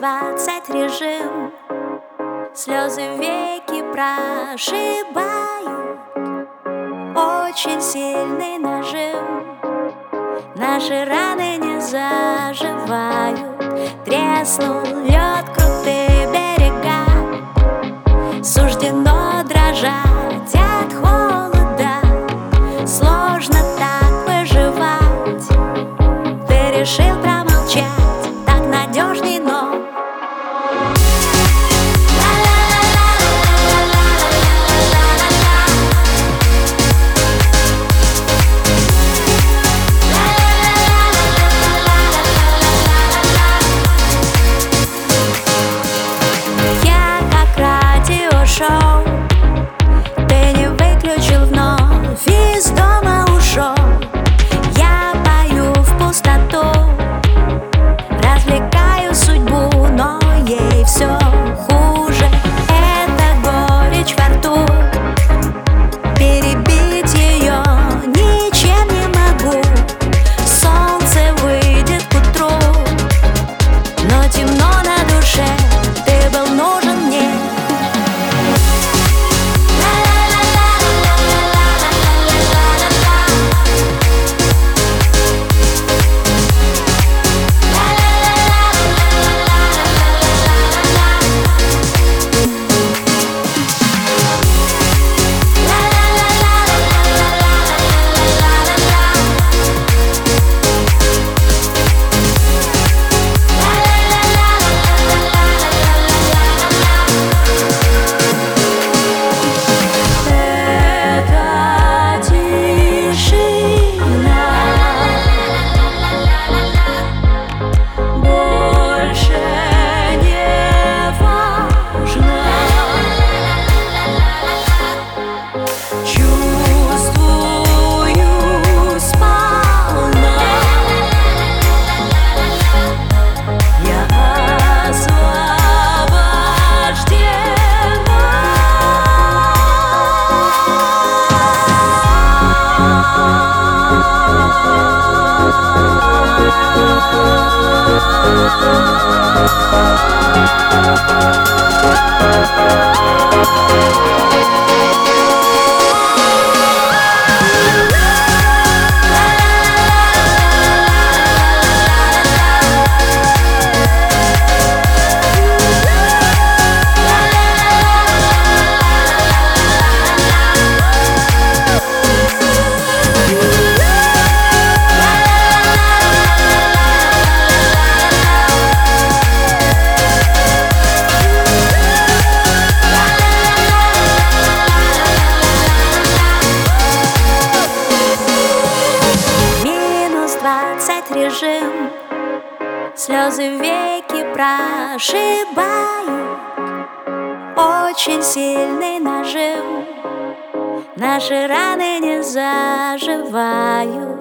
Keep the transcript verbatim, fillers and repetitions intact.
двадцать режим. Слезы веки прошибают, очень сильный нажим. Наши раны не заживают. Треснул лед, крутые берега, суждено дрожать от холода. Сложно так выживать. Ты решил промолчать, так надежней, но шоу. Ты не выключил, вновь из дома ушел. Я пою в пустоту, развлекаю судьбу, но ей все хуже. Это горечь во рту, перебить ее ничем не могу. Солнце выйдет к утру, но темно на душе. Ты был нужен мне. Режим. Слезы веки прошибают, очень сильный нажим. Наши раны не заживают.